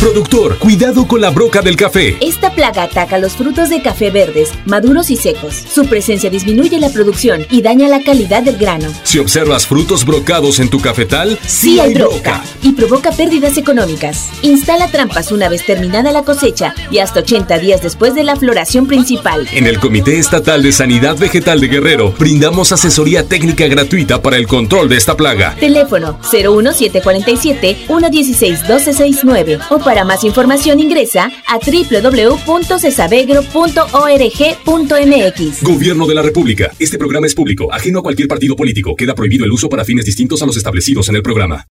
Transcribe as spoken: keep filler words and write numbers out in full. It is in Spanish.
Productor, cuidado con la broca del café. Esta plaga ataca los frutos de café verdes, maduros y secos. Su presencia disminuye la producción y daña la calidad del grano. Si observas frutos brocados en tu cafetal, sí, sí hay broca. broca. Y provoca pérdidas económicas. Instala trampas una vez terminada la cosecha y hasta ochenta días después de la floración principal. En el Comité Estatal de Sanidad Vegetal de Guerrero, brindamos asesoría técnica gratuita para el control de esta plaga. Teléfono cero uno siete cuatro siete, uno uno seis, uno dos seis nueve o para más información ingresa a doble u doble u doble u punto cesavegro punto org punto m x. Gobierno de la República. Este programa es público, ajeno a cualquier partido político. Queda prohibido el uso para fines distintos a los establecidos en el programa.